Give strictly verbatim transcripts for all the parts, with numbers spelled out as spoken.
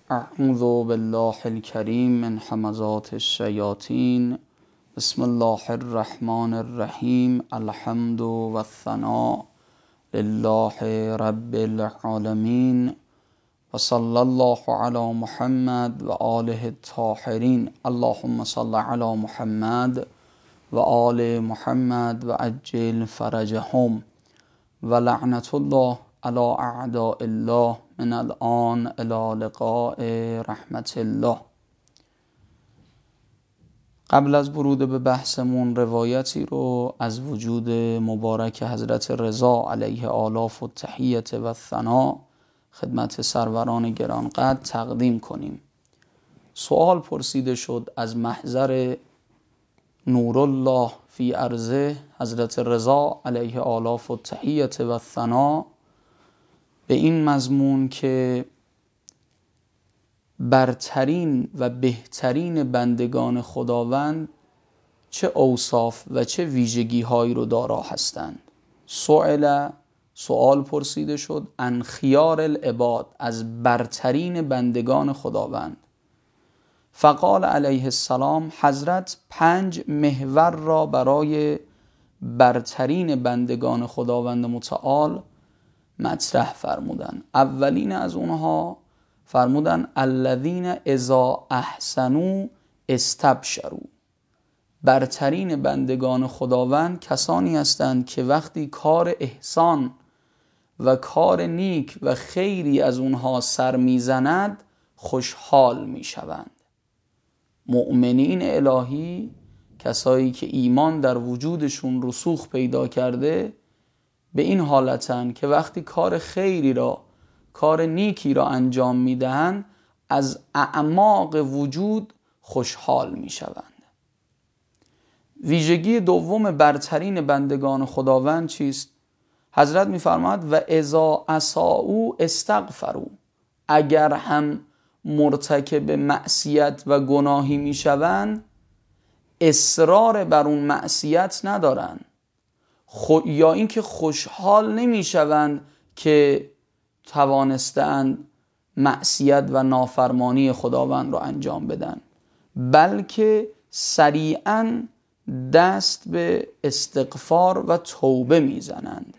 اعوذ بالله الکریم من همزات الشیاطین. بسم الله الرحمن الرحیم. الحمد و الثناء لله رب العالمین و صلی الله علی محمد و آله الطاهرین. اللهم صل علی محمد و آل محمد و عجل فرجهم و لعنت الله علی اعداء الله من الان الی لقاء رحمت الله. قبل از ورود به بحثمون روایتی رو از وجود مبارک حضرت رضا علیه آلاف و تحیت و ثنا خدمت سروران گرانقدر تقدیم کنیم. سوال پرسیده شد از محضر نورالله فی ارضه حضرت رضا علیه آلاف و تحیت و ثنا به این مضمون که برترین و بهترین بندگان خداوند چه اوصاف و چه ویژگی هایی رو دارا هستند. سؤال سوال پرسیده شد عن خیار العباد، از برترین بندگان خداوند. فقال علیه السلام، حضرت پنج محور را برای برترین بندگان خداوند متعال مطرح فرمودن. اولین از اونها فرمودن الذین اذا احسنوا استبشروا. برترین بندگان خداوند کسانی هستند که وقتی کار احسان و کار نیک و خیری از اونها سر میزند خوشحال میشوند. مؤمنین الهی، کسایی که ایمان در وجودشون رسوخ پیدا کرده، به این حالتن که وقتی کار خیری را، کار نیکی را انجام میدهند از اعماق وجود خوشحال میشوند. ویژگی دوم برترین بندگان خداوند چیست؟ حضرت میفرماید و اذا اساءوا استغفروا. اگر هم مرتکب معصیت و گناهی میشوند اصرار بر اون معصیت ندارن، خو... یا اینکه خوشحال نمیشوند که توانستند معصیت و نافرمانی خداوند رو انجام بدن، بلکه سریعاً دست به استغفار و توبه میزنند.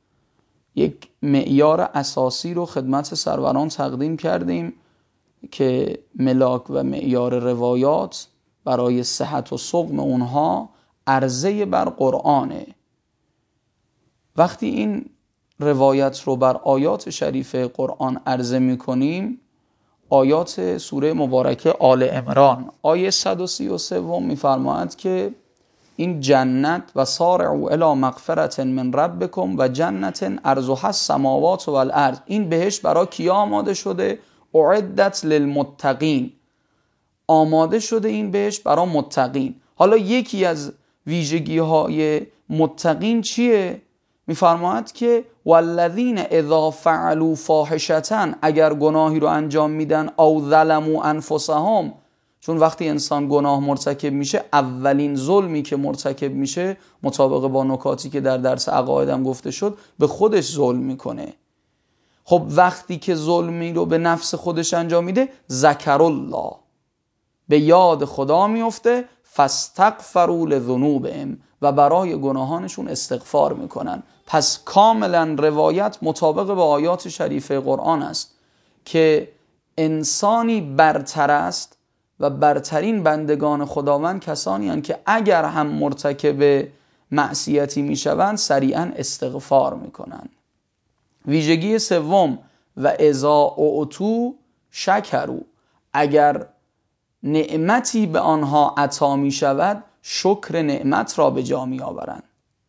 یک معیار اساسی رو خدمت سروران تقدیم کردیم که ملاک و معیار روایات برای صحت و سقم اونها عرضه بر قرآنه. وقتی این روایت رو بر آیات شریف قرآن عرضه می کنیم، آیات سوره مبارکه آل عمران آیه صد و سی و سه می فرماید که این جنت و سارعوا الی مغفرة من ربکم و جنت عرضها السماوات و الارض، این بهشت برای کیا آماده شده؟ اعدت للمتقین. آماده شده این بهشت برای متقین. حالا یکی از ویژگی های متقین چیه؟ میفرماید که والذین اذا فعلوا فاحشة، اگر گناهی رو انجام میدن او ظلموا انفسهم، چون وقتی انسان گناه مرتکب میشه اولین ظلمی که مرتکب میشه مطابق با نکاتی که در درس عقایدم گفته شد به خودش ظلم میکنه. خب وقتی که ظلمی رو به نفس خودش انجام میده ذکر الله، به یاد خدا میفته، فاستغفروا لذنوبهم، و برای گناهانشون استغفار میکنن. پس کاملا روایت مطابق با آیات شریفه قرآن است که انسانی برتر است و برترین بندگان خداوند کسانی هستند که اگر هم مرتکب معصیتی میشوند سریعا استغفار میکنند. ویژگی سوم و اذا اعطوا شکروا، اگر نعمتی به آنها عطا می شود شکر نعمت را به جا می آورند.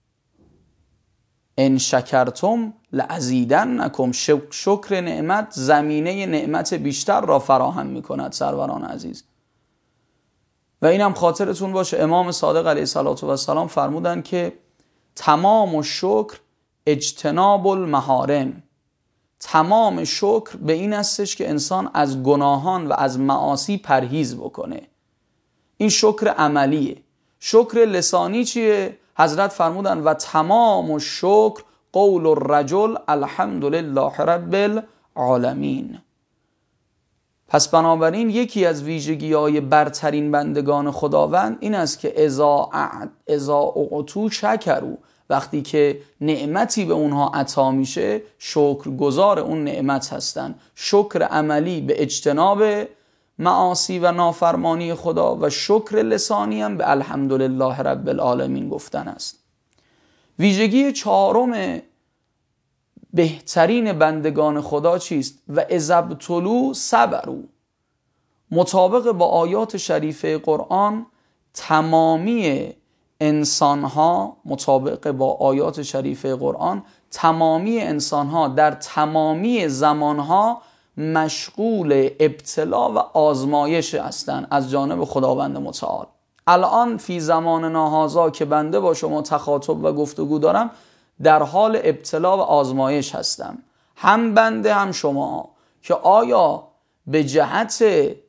ان شکرتم لازیدنکم، شکر نعمت زمینه نعمت بیشتر را فراهم می کند سروران عزیز. و اینم خاطرتون باشه امام صادق علیه السلام فرمودن که تمام الشکر اجتناب المحارم. تمام شکر به این استش که انسان از گناهان و از معاصی پرهیز بکنه. این شکر عملیه. شکر لسانی چیه؟ حضرت فرمودن و تمام الشکر قول الرجل الحمدلله رب العالمین. پس بنابراین یکی از ویژگی‌های برترین بندگان خداوند این است که اذا اذا اعطوا شکروا، وقتی که نعمتی به اونها عطا میشه شکرگزار اون نعمت هستن. شکر عملی به اجتناب معاصی و نافرمانی خدا و شکر لسانی هم به الحمدلله رب العالمین گفتن است. ویژگی چهارم بهترین بندگان خدا چیست؟ و اذا ابتلوا صبروا. مطابق با آیات شریفه قرآن تمامی انسانها مطابق با آیات شریفه قرآن تمامی انسانها در تمامی زمانها مشغول ابتلا و آزمایش هستند از جانب خداوند متعال. الان فی زمان هذا که بنده با شما تخاطب و گفتگو دارم در حال ابتلا و آزمایش هستم، هم بنده هم شما، که آیا به جهت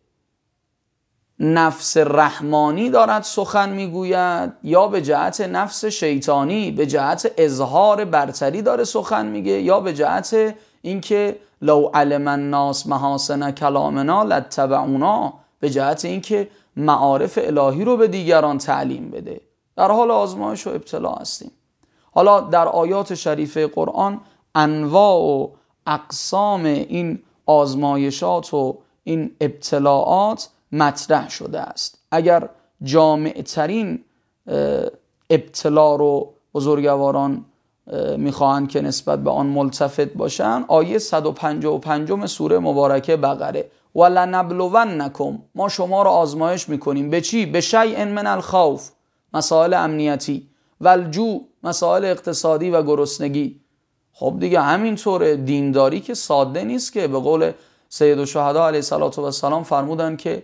نفس رحمانی دارد سخن میگوید یا به جهت نفس شیطانی، به جهت اظهار برتری داره سخن میگه یا به جهت اینکه لو علم الناس محاسن کلامنا لاتبعونا، به جهت اینکه معارف الهی رو به دیگران تعلیم بده. در حال آزمایش و ابتلا هستیم. حالا در آیات شریفه قرآن انواع و اقسام این آزمایشات و این ابتلاعات مطرح شده است. اگر جامع ترین ابتلا رو بزرگواران میخواهند که نسبت به آن ملتفت باشن، آیه صد و پنجاه و پنج سوره مبارکه بقره، ولنبلونکم، ما شما رو آزمایش میکنیم به چی؟ به شیء من الخوف، مسائل امنیتی، والجوع، مسائل اقتصادی و گرسنگی. خب دیگه همینطوره. دینداری که ساده نیست که. به قول سید الشهدا علیه السلام فرمودن که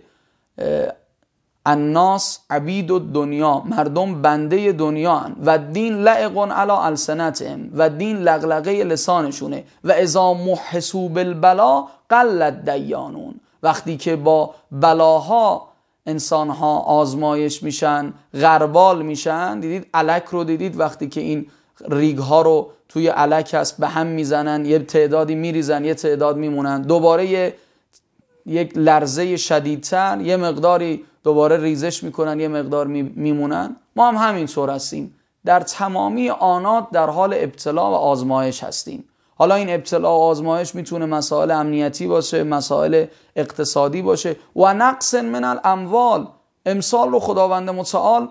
الناس عبید الدنیا، مردم بنده دنیا هن. و دین لعق علی السنتهم، و دین لغلقه لسانشونه. و اذا محسوا بالبلا قلت دیانون، وقتی که با بلاها انسانها آزمایش میشن، غربال میشن. دیدید الک رو دیدید وقتی که این ریگ ها رو توی الک هست به هم میزنن، یه تعدادی میریزن یه تعداد میمونن، دوباره یه یک لرزه شدیدتر یه مقداری دوباره ریزش میکنن یه مقدار میمونن. ما هم همینطور هستیم، در تمامی آنات در حال ابتلا و آزمایش هستیم. حالا این ابتلا و آزمایش میتونه مسائل امنیتی باشه، مسائل اقتصادی باشه. و نقص من الاموال، امسال رو خداوند متعال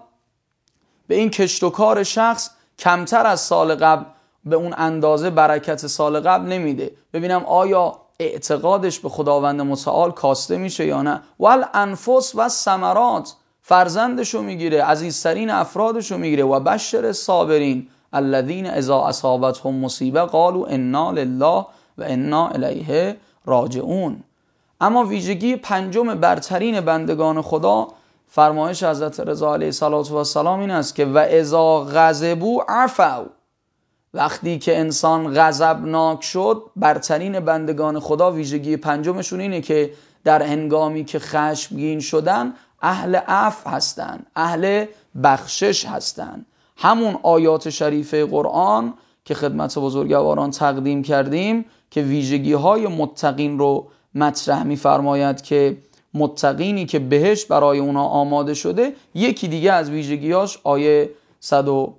به این کشت و کار شخص کمتر از سال قبل به اون اندازه برکت سال قبل نمیده. ببینم آیا اعتقادش به خداوند متعال کاسته میشه یا نه. والانفس و الثمرات، فرزندشو میگیره، عزیزترین افرادشو میگیره. و بشر الصابرین الذین اذا اصابتهم مصیبه قالوا انا لله و انا الیه راجعون. اما ویژگی پنجم برترین بندگان خدا، فرمایش حضرت رضا علیه السلام این است که و اذا غضبوا عفوا، وقتی که انسان غضبناک شد، برترین بندگان خدا ویژگی پنجمشون اینه که در هنگامی که خشمگین شدن اهل عفو هستن، اهل بخشش هستن. همون آیات شریفه قرآن که خدمت بزرگواران تقدیم کردیم که ویژگی های متقین رو مطرح می‌فرماید که متقینی که بهشت برای اونا آماده شده، یکی دیگه از ویژگیاش آیه صد و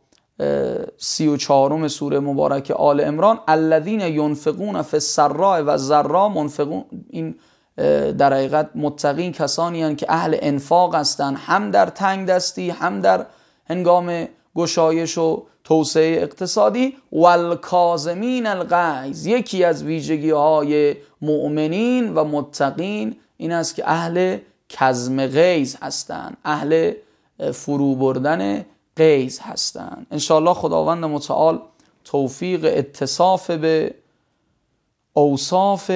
سی و چهارم سوره مبارک آل عمران، الذین ینفقون فی السراء و الضراء منفقون. این در حقیقت متقین کسانی هستند که اهل انفاق هستند، هم در تنگ دستی هم در هنگام گشایش و توسعه اقتصادی. والکاظمین الغیظ، یکی از ویژگی های مؤمنین و متقین این است که اهل کظم غیظ هستند، اهل فرو بردن غیظ هستند. انشاءالله خداوند متعال توفیق اتصاف به اوصاف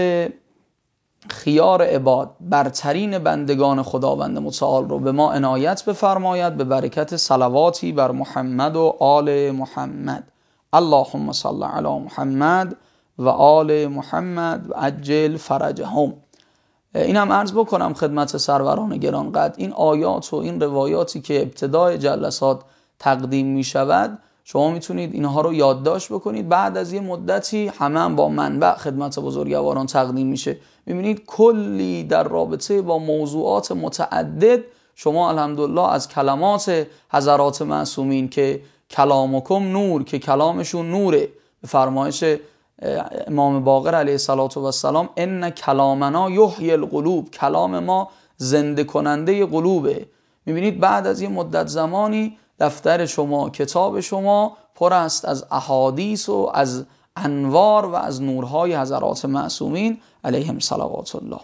خیار عباد، برترین بندگان خداوند متعال رو به ما عنایت بفرماید، به برکت صلواتی بر محمد و آل محمد. اللهم صل علی محمد و آل محمد و عجل فرجهم. اینم عرض بکنم خدمت سروران گرانقدر، این آیات و این روایاتی که ابتدای جلسات تقدیم می شود شما میتونید اینها رو یادداشت بکنید. بعد از یه مدتی همه هم با منبع خدمت بزرگواران تقدیم میشه. میبینید کلی در رابطه با موضوعات متعدد شما الحمدلله از کلمات حضرات معصومین که کلامکم نور، که کلامشون نوره، به فرمایش امام باقر علیه السلام ان کلامنا یحیی القلوب، کلام ما زنده کننده قلوبه. میبینید بعد از یه مدت زمانی دفتر شما، کتاب شما پر است از احادیث و از انوار و از نورهای حضرات معصومین علیهم صلوات الله.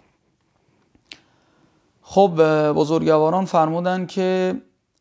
خب بزرگواران فرمودن که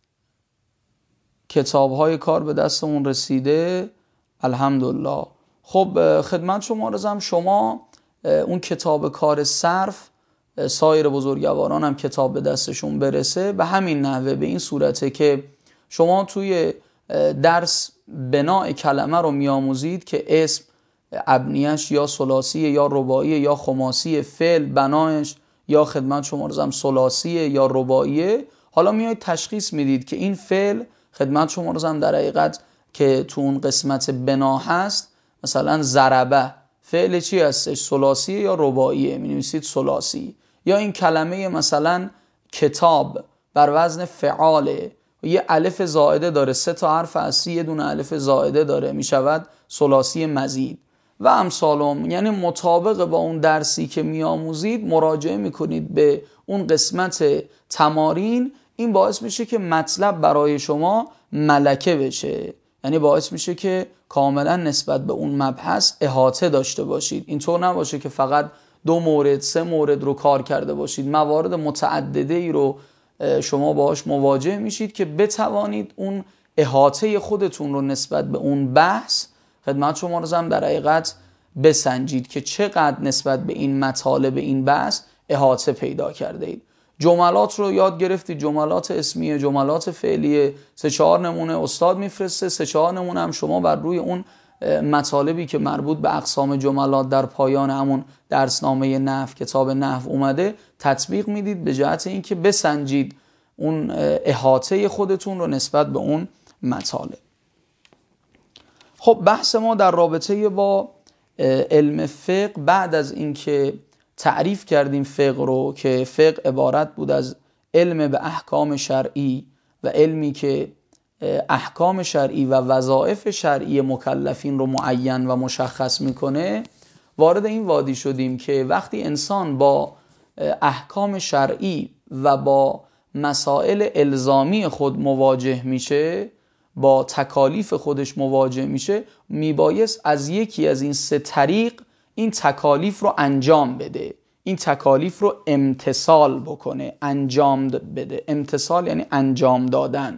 کتاب‌های کار به دستمون رسیده الحمدلله. خب خدمت شما رزم، شما اون کتاب کار صرف، سایر بزرگواران هم کتاب به دستشون برسه به همین نحوه، به این صورته که شما توی درس بناء کلمه رو میاموزید که اسم ابنیش یا ثلاثی یا رباعی یا خماسی، فعل بنایش یا خدمت شما رزم ثلاثی یا رباعیه. حالا میایید تشخیص میدید که این فعل خدمت شما رزم در حقیقت که تو اون قسمت بنا هست، مثلا ضربه فعل چی هستش؟ ثلاثی یا رباعیه، می نویسید ثلاثی. یا این کلمه مثلا کتاب بر وزن فعاله، یه الف زائده داره، سه تا حرف اصلی یه دونه الف زائده داره، می شود ثلاثی مزید و امثالهم. یعنی مطابق با اون درسی که می آموزید مراجعه می کنید به اون قسمت تمارین. این باعث میشه که مطلب برای شما ملکه بشه، یعنی باعث میشه که کاملا نسبت به اون مبحث احاطه داشته باشید. اینطور نباشه که فقط دو مورد سه مورد رو کار کرده باشید، موارد متعدده ای رو شما باهاش مواجه میشید که بتوانید اون احاطه خودتون رو نسبت به اون بحث خدمت شما رو هم در حقیقت بسنجید که چقدر نسبت به این مطالب این بحث احاطه پیدا کرده اید. جملات رو یاد گرفتید، جملات اسمیه، جملات فعلیه، سه چهار نمونه استاد میفرسته، سه چهار نمونه هم شما بر روی اون مطالبی که مربوط به اقسام جملات در پایان همون درسنامه نحو، کتاب نحو اومده تطبیق میدید، به جهت اینکه بسنجید اون احاطه خودتون رو نسبت به اون مطالب. خب بحث ما در رابطه با علم فقه، بعد از اینکه تعریف کردیم فقه رو که فقه عبارت بود از علم به احکام شرعی و علمی که احکام شرعی و وظایف شرعی مکلفین رو معین و مشخص میکنه، وارد این وادی شدیم که وقتی انسان با احکام شرعی و با مسائل الزامی خود مواجه میشه، با تکالیف خودش مواجه میشه، میبایست از یکی از این سه طریق این تکالیف رو انجام بده، این تکالیف رو امتثال بکنه، انجام بده. امتثال یعنی انجام دادن.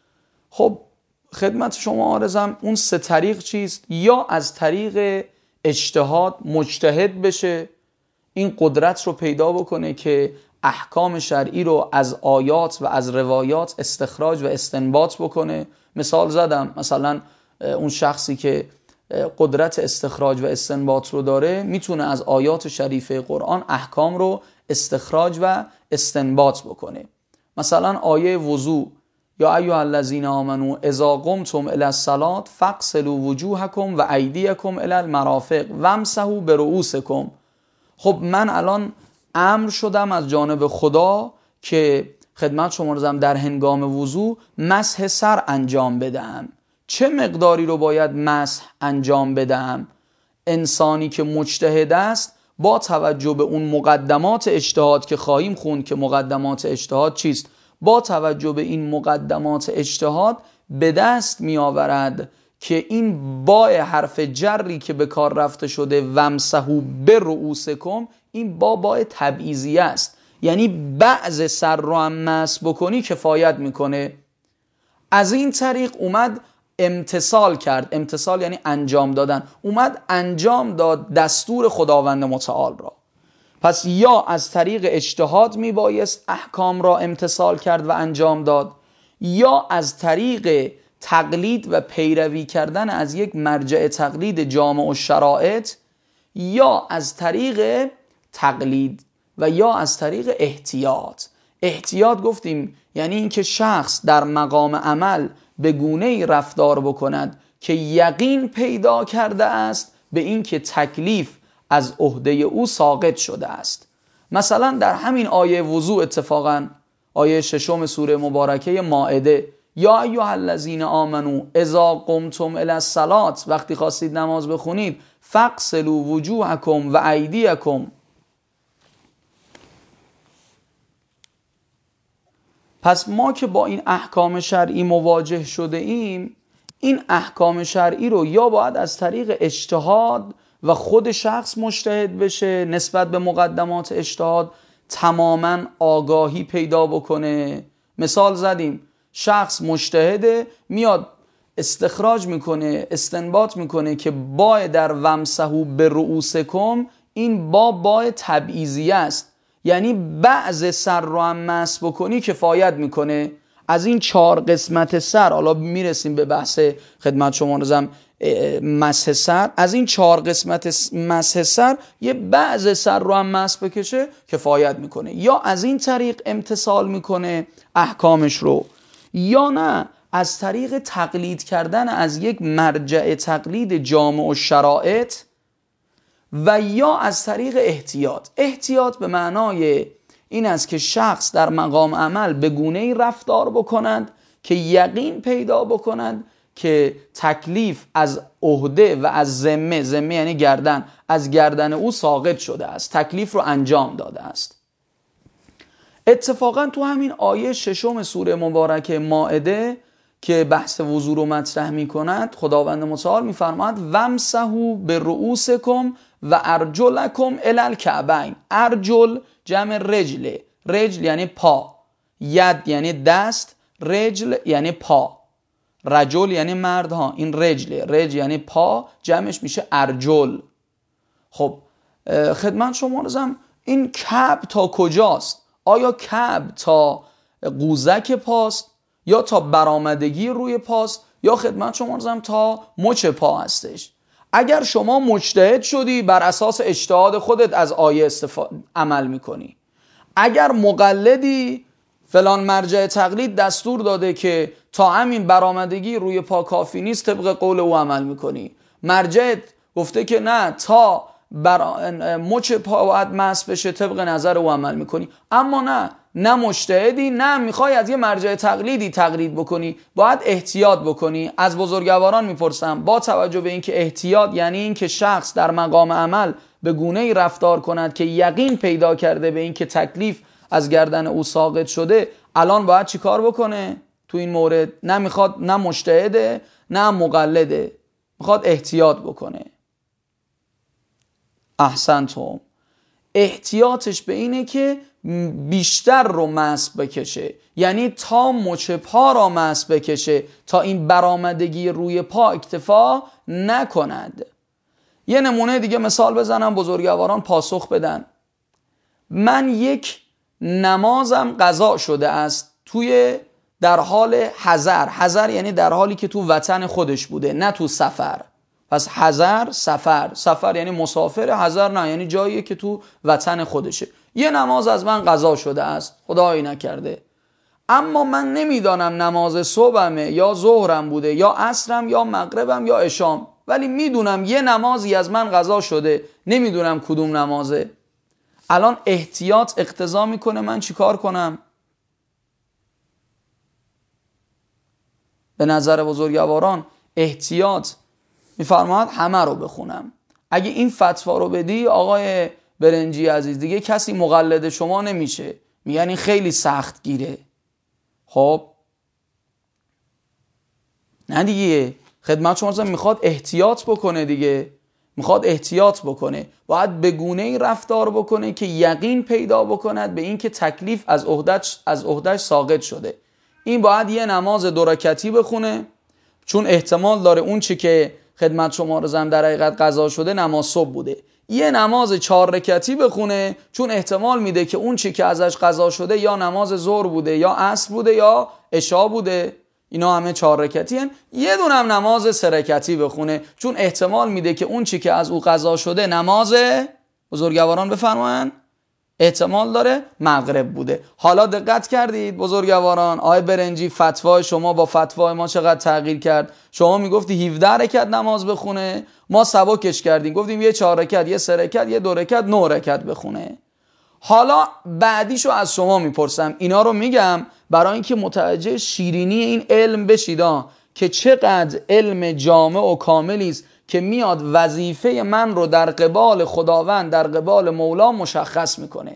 خب خدمت شما عرضم اون سه طریق چیست؟ یا از طریق اجتهاد مجتهد بشه، این قدرت رو پیدا بکنه که احکام شرعی رو از آیات و از روایات استخراج و استنباط بکنه. مثال زدم، مثلا اون شخصی که قدرت استخراج و استنباط رو داره میتونه از آیات شریفه قرآن احکام رو استخراج و استنباط بکنه. مثلا آیه وضو، یا ایها الذین آمنوا اذا قمتم الی الصلاة فاغسلوا وجوهکم و ایدیکم الی المرافق وامسحوا برؤوسکم. خب من الان امر شدم از جانب خدا که خدمت شما رزم در هنگام وضو مسح سر انجام بدهم. چه مقداری رو باید مسح انجام بدهم؟ انسانی که مجتهد است با توجه به اون مقدمات اجتهاد که خواهیم خوند که مقدمات اجتهاد چیست، با توجه به این مقدمات اجتهاد به دست می آورد که این با حرف جری که به کار رفته شده وامسحوا برؤوسکم، این با با تبعیضیه است، یعنی بعض سر رو هم مسح بکنی کفایت میکنه. از این طریق اومد امتثال کرد. امتثال یعنی انجام دادن، اومد انجام داد دستور خداوند متعال را. پس یا از طریق اجتهاد میبایست احکام را امتثال کرد و انجام داد، یا از طریق تقلید و پیروی کردن از یک مرجع تقلید جامع و شرائط، یا از طریق تقلید و یا از طریق احتیاط. احتیاط گفتیم یعنی اینکه شخص در مقام عمل به گونه‌ای رفتار بکند که یقین پیدا کرده است به این که تکلیف از عهده او ساقط شده است. مثلا در همین آیه وضوء اتفاقا آیه ششم سوره مبارکه مائده، یا ایها الذین آمنو اذا قمتم الی الصلاة، وقتی خواستید نماز بخونید، فاغسلوا وجوهکم و ایدیکم. پس ما که با این احکام شرعی مواجه شده ایم، این احکام شرعی رو یا باید از طریق اجتهاد و خود شخص مجتهد بشه نسبت به مقدمات اجتهاد تماما آگاهی پیدا بکنه. مثال زدیم، شخص مجتهده میاد استخراج میکنه، استنباط میکنه که با در ومسحوا به رؤوسکم، این با با تبعیضیه است، یعنی بعض سر رو هم مسح بکنی کفایت میکنه. از این چهار قسمت سر، حالا میرسیم به بحث خدمت شما نظام مسح سر، از این چهار قسمت مسح سر یه بعض سر رو هم مسح بکشه کفایت میکنه. یا از این طریق امتثال میکنه احکامش رو، یا نه از طریق تقلید کردن از یک مرجع تقلید جامع و شرائط، و یا از طریق احتیاط. احتیاط به معنای این است که شخص در مقام عمل به گونه‌ای رفتار بکنند که یقین پیدا بکنند که تکلیف از عهده و از ذمه، ذمه یعنی گردن، از گردن او ساقط شده است، تکلیف رو انجام داده است. اتفاقا تو همین آیه ششم سوره مبارکه مائده که بحث وضو رو مطرح می کند، خداوند متعال می فرماید ومسحوا به رؤوسکم و ارجلکم الی الکعبین. ارجل جمع رجل، رجل یعنی پا، ید یعنی دست، رجل یعنی پا، رجل یعنی مرد ها، این رجل، رجل یعنی پا، جمعش میشه ارجل. خب خدمت شما رسم، این کعب تا کجاست؟ آیا کعب تا قوزک پاست، یا تا برآمدگی روی پاست، یا خدمت شما رسم تا مچ پا هستش؟ اگر شما مجتهد شدی بر اساس اجتهاد خودت از آیه استفاده عمل میکنی، اگر مقلدی فلان مرجع تقلید دستور داده که تا همین برآمدگی روی پا کافی نیست طبق قول او عمل میکنی، مرجع گفته که نه تا بر مچ پا باید مسح بشه طبق نظر او عمل میکنی. اما نه نه مجتهدی، نه میخوای از یه مرجع تقلیدی تقلید بکنی، باید احتیاط بکنی. از بزرگواران میپرسم، با توجه به اینکه احتیاط یعنی این که شخص در مقام عمل به گونه‌ای رفتار کند که یقین پیدا کرده به اینکه تکلیف از گردن او ساقط شده، الان باید چی کار بکنه تو این مورد؟ نه میخواد، نه مجتهده نه مقلده، میخواد احتیاط بکنه. احسنتم. احتیاطش به اینه که بیشتر رو مسح بکشه، یعنی تا مچ پا را مسح بکشه، تا این برآمدگی روی پا اکتفا نکند. یه نمونه دیگه مثال بزنم بزرگواران پاسخ بدن. من یک نمازم قضا شده است توی در حال حضر، حضر یعنی در حالی که تو وطن خودش بوده، نه تو سفر. پس حضر سفر، سفر یعنی مسافر، حضر نه یعنی جاییه که تو وطن خودشه. یه نماز از من قضا شده است، خدایی نکرده، اما من نمیدانم نماز صبحمه یا ظهرم بوده یا عصرم یا مغربم یا عشام، ولی میدونم یه نمازی از من قضا شده، نمیدونم کدوم نمازه. الان احتیاط اقتضا میکنه من چیکار کنم؟ به نظر بزرگواران احتیاط میفرماید همه رو بخونم. اگه این فتوا رو بدی آقای برنجی عزیز، دیگه کسی مقلد شما نمیشه، میگن این خیلی سخت گیره. خب نه دیگه، خدمت شما میخواد احتیاط بکنه دیگه، میخواد احتیاط بکنه، باید به گونه‌ای رفتار بکنه که یقین پیدا بکند به این که تکلیف از عهده‌اش از عهده‌اش ساقط شده. این باید یه نماز دو رکعتی بخونه، چون احتمال داره اون چی که خدمت شما رسم در حقیقت قضا شده نماز صبح بوده. یه نماز چهار رکعتی بخونه، چون احتمال میده که اون چی که ازش قضا شده یا نماز ظهر بوده یا عصر بوده یا عشا بوده، اینا همه چهار رکعتی هن. یه دونم نماز سه رکعتی بخونه، چون احتمال میده که اون چی که از او قضا شده نماز، بزرگواران بفرمایند، احتمال داره مغرب بوده. حالا دقت کردید بزرگواران، آقای برنجی فتوای شما با فتوای ما چقدر تغییر کرد؟ شما میگفتی هفده رکعت نماز بخونه، ما سبکش کردیم گفتیم یه چهار رکعت، یه سه رکعت، یه دو رکعت، نه رکعت بخونه. حالا بعدیشو از شما میپرسم، اینا رو میگم برای اینکه متوجه شیرینی این علم بشید که چقدر علم جامع و کاملی است که میاد وظیفه من رو در قبال خداوند، در قبال مولا مشخص میکنه.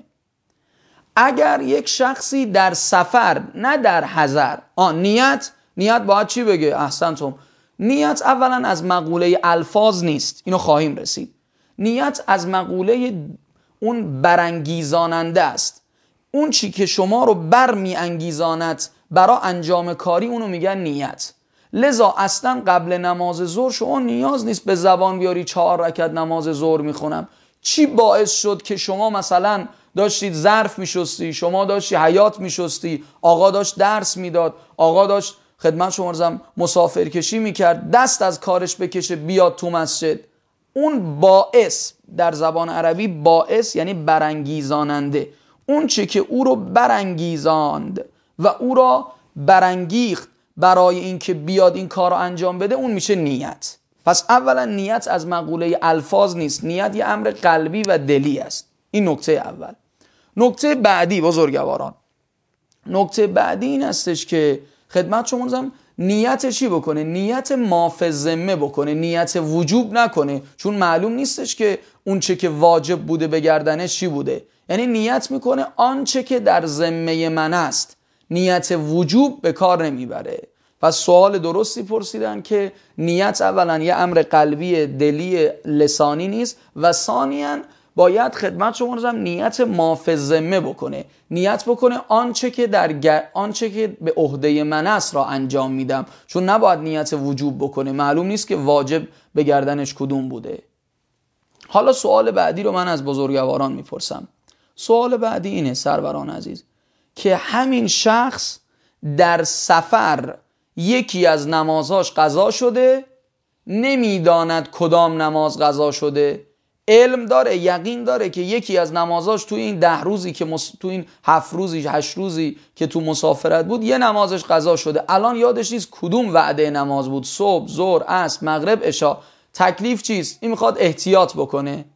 اگر یک شخصی در سفر، نه در حضر، آن نیت نیت باید چی بگه؟ احسنتم. نیت اولا از مقوله الفاظ نیست، اینو خواهیم رسید. نیت از مقوله اون برانگیزاننده است. اون چی که شما رو برمی انگیزاند برای انجام کاری، اونو میگن نیت. لذا اصلا قبل نماز ظهر شما نیاز نیست به زبان بیاری چهار رکعت نماز ظهر میخونم. چی باعث شد که شما مثلا داشتید ظرف میشستی، شما داشتی حیات میشستی، آقا داشت درس میداد، آقا داشت خدمت شما رزم مسافرکشی میکرد، دست از کارش بکشه بیاد تو مسجد؟ اون باعث در زبان عربی باعث یعنی برانگیزاننده. اون چی که او رو برانگیزاند و او را برانگیخت برای اینکه بیاد این کار رو انجام بده، اون میشه نیت. پس اولا نیت از مقوله الفاظ نیست، نیت یه امر قلبی و دلی است. این نکته اول. نکته بعدی بزرگواران، نکته بعدی این استش که خدمت شما زم نیت چی بکنه؟ نیت ماف ذمه بکنه، نیت وجوب نکنه، چون معلوم نیستش که اون چه که واجب بوده به گردنش چی بوده. یعنی نیت میکنه آنچه که در ذمه من است، نیت وجوب به کار نمیبره. پس سوال درستی پرسیدن که نیت اولا یه امر قلبی دلی لسانی نیست و ثانیاً باید خدمت شما رزم نیت ماف ذمه بکنه، نیت بکنه آنچه که در گر... آنچه که به عهده من است را انجام میدم، چون نباید نیت وجوب بکنه، معلوم نیست که واجب به گردنش کدوم بوده. حالا سوال بعدی رو من از بزرگواران میپرسم. سوال بعدی اینه سروران عزیز که همین شخص در سفر یکی از نمازهاش قضا شده، نمیداند کدام نماز قضا شده، علم داره، یقین داره که یکی از نمازاش تو این ده روزی که مس... تو این هفت روزی هشت روزی که تو مسافرت بود یه نمازش قضا شده، الان یادش نیست کدوم وعده نماز بود، صبح، ظهر، عصر، مغرب، عشاء. تکلیف چیست؟ این میخواد احتیاط بکنه.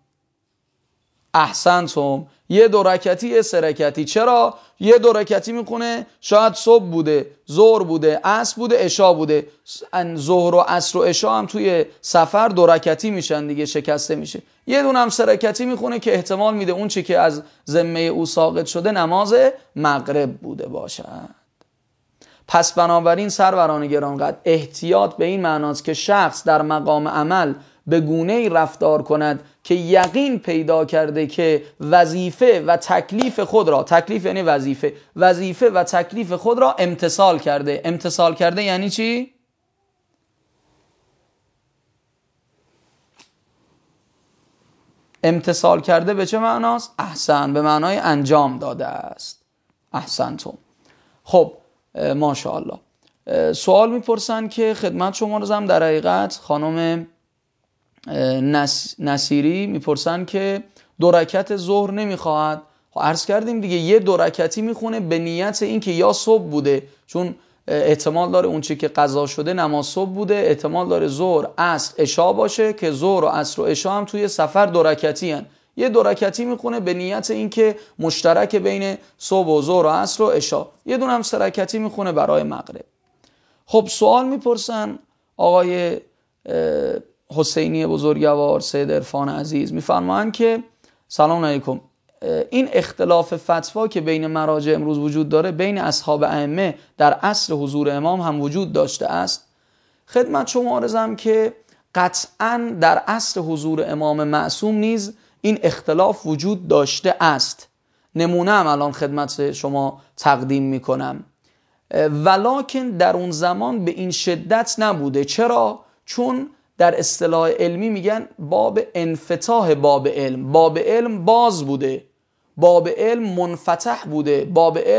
احسنتم. یه دو رکعتی یه سه رکعتی. چرا؟ یه دو رکعتی میخونه شاید صبح بوده، ظهر بوده، عصر بوده، عشاء بوده. ظهر و عصر و عشاء هم توی سفر دو رکعتی میشن دیگه، شکسته میشه. یه دونه هم سه رکعتی میخونه که احتمال میده اون چی که از ذمه او ساقط شده نماز مغرب بوده باشد. پس بنابراین سروران گرانقدر احتیاط به این معناست که شخص در مقام عمل به گونه‌ای رفتار کند که یقین پیدا کرده که وظیفه و تکلیف خود را، تکلیف یعنی وظیفه، وظیفه و تکلیف خود را امتثال کرده. امتثال کرده یعنی چی؟ امتثال کرده به چه معناست؟ احسن، به معنای انجام داده است. احسنتم. خب ماشاءالله. سوال میپرسن که خدمت شما رزم در حقیقت خانم نس... نصیری میپرسن که دو رکعت ظهر نمیخواهد. عرض کردیم دیگه یه دو رکعتی میخونه به نیت این که یا صبح بوده، چون احتمال داره اون چی که قضا شده نماز صبح بوده، احتمال داره ظهر، عصر، عشاء باشه که ظهر و عصر و عشاء هم توی سفر دو رکعتی هن. یه دو رکعتی میخونه به نیت این که مشترک بین صبح و ظهر و عصر و عشاء. یه دونه هم سه رکعتی میخونه برای مغرب. خب سوال میپرسن آقای حسینی بزرگوار، سید عرفان عزیز، میفرمایند که سلام علیکم، این اختلاف فتوا که بین مراجع امروز وجود داره بین اصحاب ائمه در عصر حضور امام هم وجود داشته است؟ خدمت شما عرضم که قطعاً در عصر حضور امام معصوم نیز این اختلاف وجود داشته است. نمونه هم الان خدمت شما تقدیم میکنم. ولکن در اون زمان به این شدت نبوده. چرا؟ چون در اصطلاح علمی میگن باب انفتاح باب علم، باب علم باز بوده، باب علم منفتح بوده، باب علم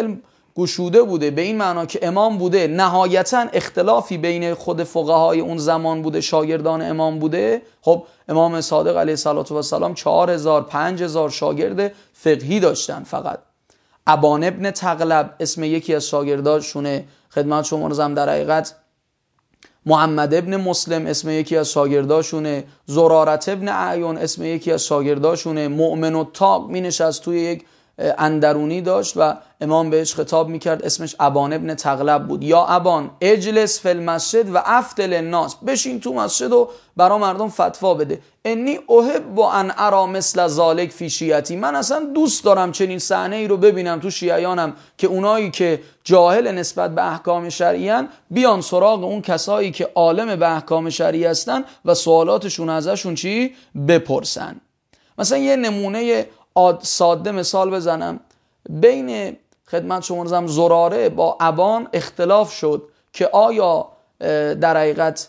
گشوده بوده به این معنا که امام بوده، نهایتا اختلافی بین خود فقهای اون زمان بوده، شاگردان امام بوده. خب امام صادق علیه السلام چهار هزار پنج هزار شاگرد فقهی داشتن فقط. ابان ابن تغلب اسم یکی از شاگرداشونه، خدمت شما رسم. در حقیقت محمد ابن مسلم اسم یکی از شاگرداشونه، زرارت ابن اعیون اسم یکی از شاگرداشونه. مؤمن و تاق می نشست توی یک اندرونی داشت و امام بهش خطاب میکرد، اسمش ابان ابن تغلب بود. یا ابان اجلس فی المسجد و افتل الناس، بشین تو مسجد و برا مردم فتوا بده. انی احب و ان ارا مثل ذالک فی شیعتی، من اصلا دوست دارم چنین صحنه ای رو ببینم تو شیعیانم که اونایی که جاهل نسبت به احکام شرعی ان بیان سراغ اون کسایی که عالم به احکام شرعی هستن و سوالاتشون ازشون چی بپرسن. مثلا یه نمونه ساده مثال بزنم. بین خدمت شما رسم زراره با ابان اختلاف شد که آیا در حقیقت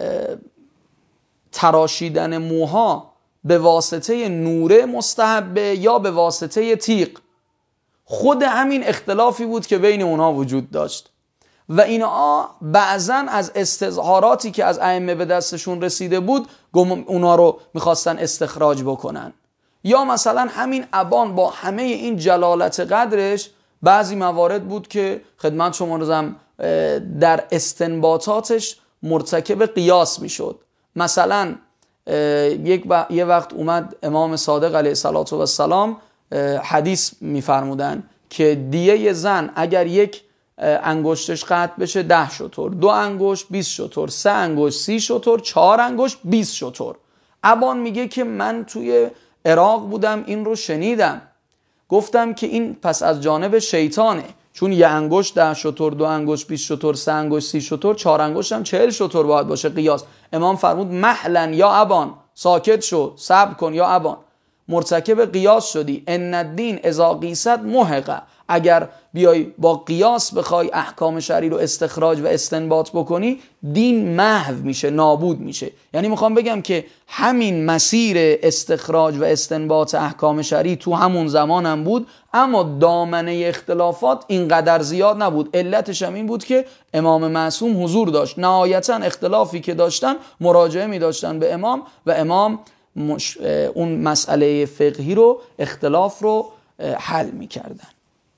تراشیدن موها به واسطه نوره مستحبه یا به واسطه تیغ. خود همین اختلافی بود که بین اونها وجود داشت و اینها بعضن از استظهاراتی که از ائمه به دستشون رسیده بود اونها رو میخواستن استخراج بکنن. یا مثلا همین ابان با همه این جلالت قدرش بعضی موارد بود که خدمت شما رسم در استنباطاتش مرتکب قیاس میشد. مثلا یک ب... یه وقت اومد امام صادق علیه السلام حدیث میفرمودن که دیه زن اگر یک انگشتش قطع بشه ده شتر، دو انگشت بیست شتر، سه انگشت سی شتر، چهار انگشت بیست شتر. ابان میگه که من توی عراق بودم این رو شنیدم، گفتم که این پس از جانب شیطانه، چون یه انگشت ده شتر، دو انگشت بیست شتر، سه انگشت سی شتر، چهار انگشت هم چهل شتر باید باشه قیاس. امام فرمود محلن یا ابان، ساکت شو، صبر کن یا ابان، مرتکب قیاس شدی. ان الدین اذا قیست محقه، اگر بیای با قیاس بخوای احکام شرعی رو استخراج و استنباط بکنی دین محو میشه، نابود میشه. یعنی میخوام بگم که همین مسیر استخراج و استنباط احکام شرعی تو همون زمان هم بود، اما دامنه اختلافات اینقدر زیاد نبود. علتش هم این بود که امام معصوم حضور داشت. نهایتا اختلافی که داشتن مراجعه می داشتن به امام و امام مش... اون مسئله فقهی رو، اختلاف رو حل می کردن.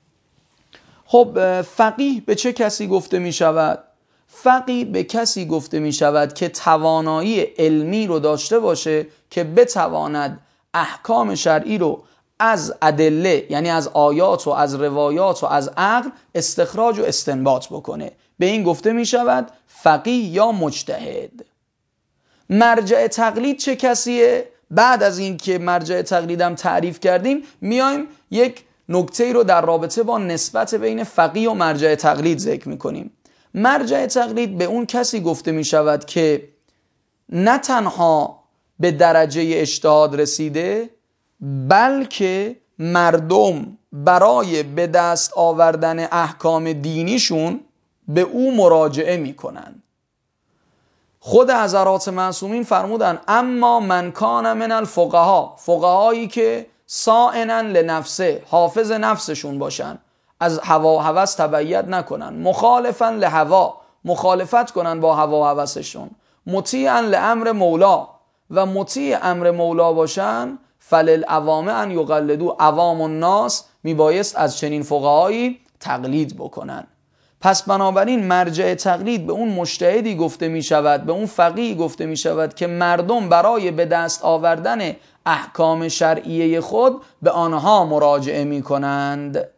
خب فقیه به چه کسی گفته می شود؟ فقیه به کسی گفته می شود که توانایی علمی رو داشته باشه که بتواند احکام شرعی رو از ادله، یعنی از آیات و از روایات و از عقل استخراج و استنباط بکنه. به این گفته می شود فقیه یا مجتهد. مرجع تقلید چه کسیه؟ بعد از این که مرجع تقلیدم تعریف کردیم میایم یک نکته رو در رابطه با نسبت بین فقیه و مرجع تقلید ذکر میکنیم. مرجع تقلید به اون کسی گفته می شود که نه تنها به درجه اجتهاد رسیده بلکه مردم برای به دست آوردن احکام دینیشون به او مراجعه میکنن. خود حضرات معصومین فرمودن اما من کان من الفقها، فقهایی که صائنا لنفسه، حافظ نفسشون باشن، از هوا و هوس تبعیت نکنن، مخالفا لهوا، مخالفت کنن با هوا و هوسشون، مطیعا لامر مولا و مطیع امر مولا باشن، فللعوام ان یقلدوا، عوام الناس میبایست از چنین فقهایی تقلید بکنن. پس بنابراین مرجع تقلید به اون مجتهدی گفته می شود، به اون فقیه گفته می شود که مردم برای به دست آوردن احکام شرعیه خود به آنها مراجعه می کنند.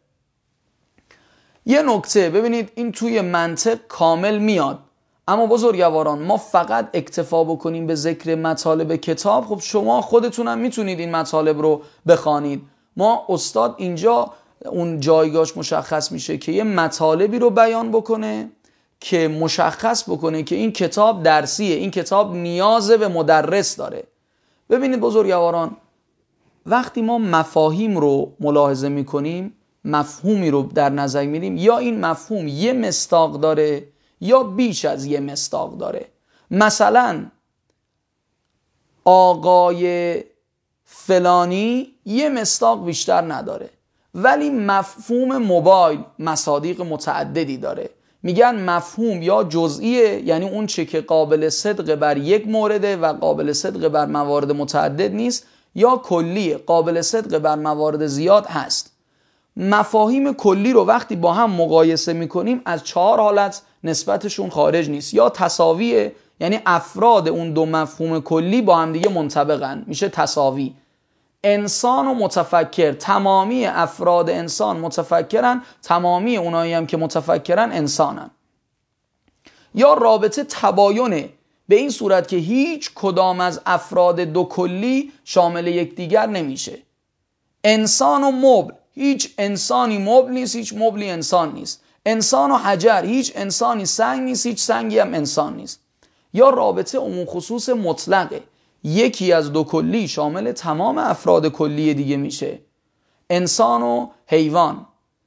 یه نکته ببینید، این توی منطق کامل میاد، اما بزرگواران ما فقط اکتفا بکنیم به ذکر مطالب کتاب، خب شما خودتونم میتونید این مطالب رو بخوانید. ما استاد اینجا اون جایگاهش مشخص میشه که یه مطالبی رو بیان بکنه که مشخص بکنه که این کتاب درسیه، این کتاب نیاز به مدرس داره. ببینید بزرگواران، وقتی ما مفاهیم رو ملاحظه میکنیم، مفهومی رو در نظر میگیریم، یا این مفهوم یه مصداق داره یا بیش از یه مصداق داره. مثلا آقای فلانی یه مصداق بیشتر نداره، ولی مفهوم موبایل مصادیق متعددی داره. میگن مفهوم یا جزئیه، یعنی اون چه که قابل صدق بر یک مورده و قابل صدق بر موارد متعدد نیست، یا کلیه، قابل صدق بر موارد زیاد هست. مفاهیم کلی رو وقتی با هم مقایسه میکنیم از چهار حالت نسبتشون خارج نیست. یا تساویه، یعنی افراد اون دو مفهوم کلی با هم دیگه منطبقن، میشه تساوی. انسان و متفکر، تمامی افراد انسان متفکرن، تمامی اونایی هم که متفکرن انسانن. یا رابطه تباینه، به این صورت که هیچ کدام از افراد دو کلی شامل یکدیگر نمیشه. انسان و مبل، هیچ انسانی مبل نیست، هیچ مبلی انسان نیست. انسان و حجر، هیچ انسانی سنگ نیست، هیچ سنگی هم انسان نیست. یا رابطه عموم خصوص مطلقه، یکی از دو کلی شامل تمام افراد کلی دیگه میشه. انسان و حیوان،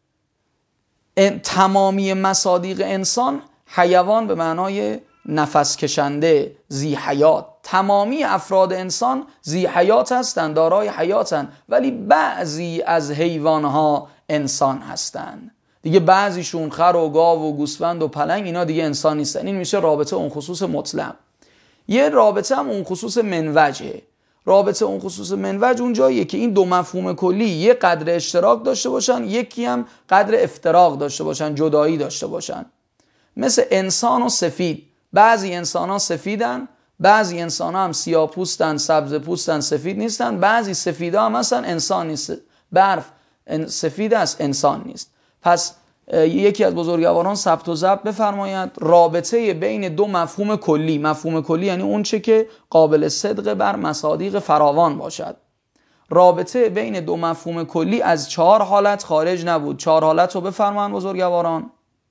تمامی مصادیق انسان، حیوان به معنای نفس کشنده، ذی حیات، تمامی افراد انسان ذی حیات هستند، دارای حیاتند، ولی بعضی از حیوانها انسان هستند دیگه. بعضیشون خر و گاو و گوسفند و پلنگ اینا دیگه انسان نیستن. این میشه رابطه اون خصوص مطلق. یه رابطه هم اون خصوص منوجه. رابطه اون خصوص منوج اون جاییه که این دو مفهوم کلی یه قدر اشتراک داشته باشن، یکی هم قدر افتراق داشته باشن، جدایی داشته باشن. مثل انسان و سفید، بعضی انسان ها سفیدن، بعضی انسان ها هم سیاه پوستن، سبز پوستن، سفید نیستن. بعضی سفید ها هم هستن، انسان نیست. برف سفید است، انسان نیست. پس یکی از بزرگواران ثبت و ضبط بفرمایند رابطه بین دو مفهوم کلی، مفهوم کلی یعنی اون چه که قابل صدق بر مصادیق فراوان باشد، رابطه بین دو مفهوم کلی از چهار حالت خارج نبود. چهار حالت رو بفرمایند بزرگواران.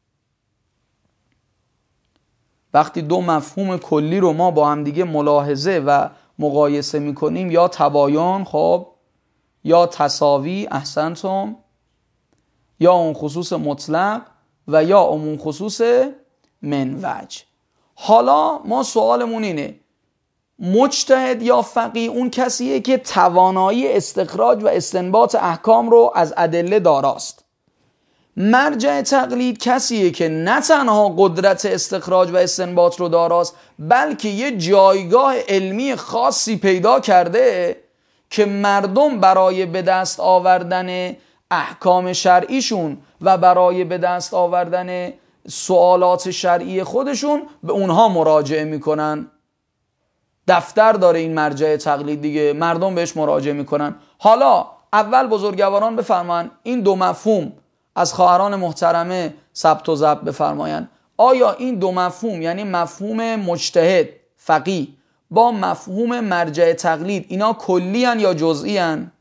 وقتی دو مفهوم کلی رو ما با هم دیگه ملاحظه و مقایسه میکنیم، یا تباین، خب، یا تساوی، احسنتم، یا اون خصوص مطلق، و یا اون خصوص منوج. حالا ما سوالمون اینه، مجتهد یا فقیه اون کسیه که توانایی استخراج و استنباط احکام رو از ادله داراست. مرجع تقلید کسیه که نه تنها قدرت استخراج و استنباط رو داراست، بلکه یه جایگاه علمی خاصی پیدا کرده که مردم برای به دست آوردن احکام شرعیشون و برای به دست آوردن سوالات شرعی خودشون به اونها مراجعه میکنن. دفتر داره این مرجع تقلید دیگه، مردم بهش مراجعه میکنن. حالا اول بزرگواران بفرمایند این دو مفهوم از خواهران محترمه ثبت و ضبط بفرمایند. آیا این دو مفهوم، یعنی مفهوم مجتهد فقیه با مفهوم مرجع تقلید، اینا کلی ان یا جزئی ان؟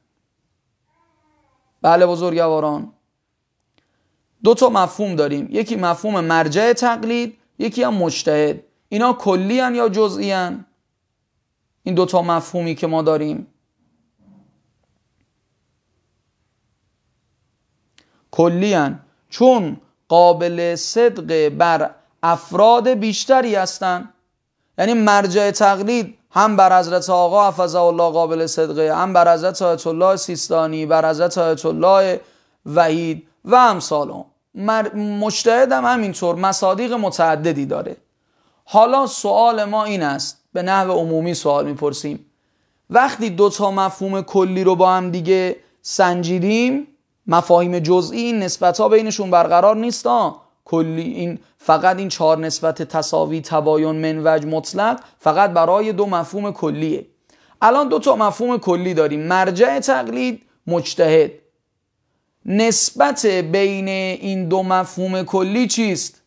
بله بزرگواران، دو تا مفهوم داریم، یکی مفهوم مرجع تقلید، یکی هم مجتهد. اینا کلی ان یا جزئی ان؟ این دو تا مفهومی که ما داریم کلی ان، چون قابل صدق بر افراد بیشتری هستن. یعنی مرجع تقلید هم بر حضرت آقا حفظه الله قابل صدقه، هم بر حضرت آیت الله سیستانی، بر حضرت آیت الله وحید و امثال. مجتهد هم همینطور مصادیق متعددی داره. حالا سوال ما این است، به نحو عمومی سوال میپرسیم، وقتی دو تا مفهوم کلی رو با هم دیگه سنجیدیم، مفاهیم جزئی این نسبت ها بینشون برقرار نیست ها. کلی این فقط این چهار نسبت تساوی، تباین، منوج، مطلق فقط برای دو مفهوم کلیه. الان دو تا مفهوم کلی داریم، مرجع تقلید، مجتهد. نسبت بین این دو مفهوم کلی چیست؟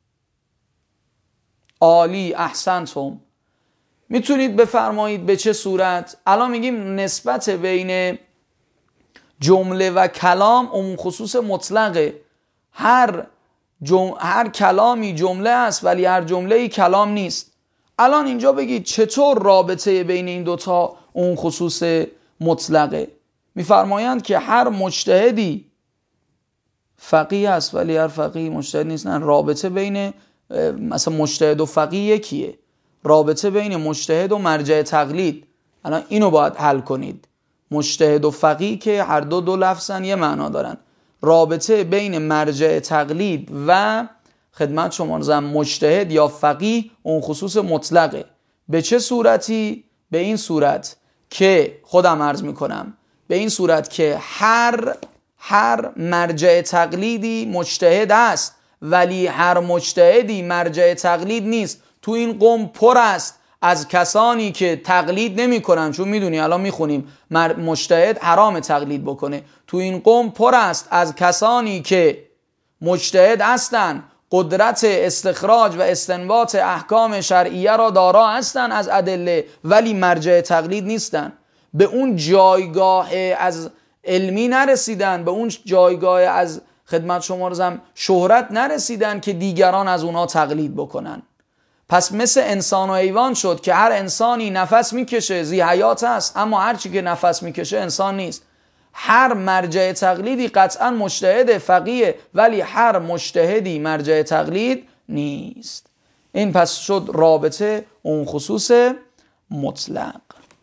عالی، احسنتم. میتونید بفرمایید به چه صورت؟ الان میگیم نسبت بین جمله و کلام اون خصوص مطلقه. هر جم... هر کلامی جمله است ولی هر جمله‌ای کلام نیست. الان اینجا بگید چطور رابطه بین این دوتا اون خصوص مطلقه؟ میفرمایند که هر مجتهدی فقیه است ولی هر فقیه مجتهد نیست. نه، رابطه بین مثلا مجتهد و فقیه یکیه. رابطه بین مجتهد و مرجع تقلید، الان اینو باید حل کنید. مجتهد و فقیه که هر دو دو لفظن یه معنا دارن. رابطه بین مرجع تقلید و خدمت شما زم مجتهد یا فقیه اون خصوص مطلقه. به چه صورتی؟ به این صورت که خودم عرض میکنم، به این صورت که هر هر مرجع تقلیدی مجتهد است ولی هر مجتهدی مرجع تقلید نیست. تو این قوم پر است از کسانی که تقلید نمی کنن، چون میدونی الان میخونیم مجتهد حرام تقلید بکنه. تو این قوم پر است از کسانی که مجتهد هستن، قدرت استخراج و استنباط احکام شرعیه را دارا هستن از ادله، ولی مرجع تقلید نیستن. به اون جایگاه از علمی نرسیدن، به اون جایگاه از خدمت شما رزم شهرت نرسیدن که دیگران از اونا تقلید بکنن. پس مثل انسان و حیوان شد که هر انسانی نفس میکشه، ذی حیات است، اما هر چی که نفس میکشه انسان نیست. هر مرجع تقلیدی قطعا مجتهد فقیه، ولی هر مجتهدی مرجع تقلید نیست. این پس شد رابطه اون خصوص مطلق.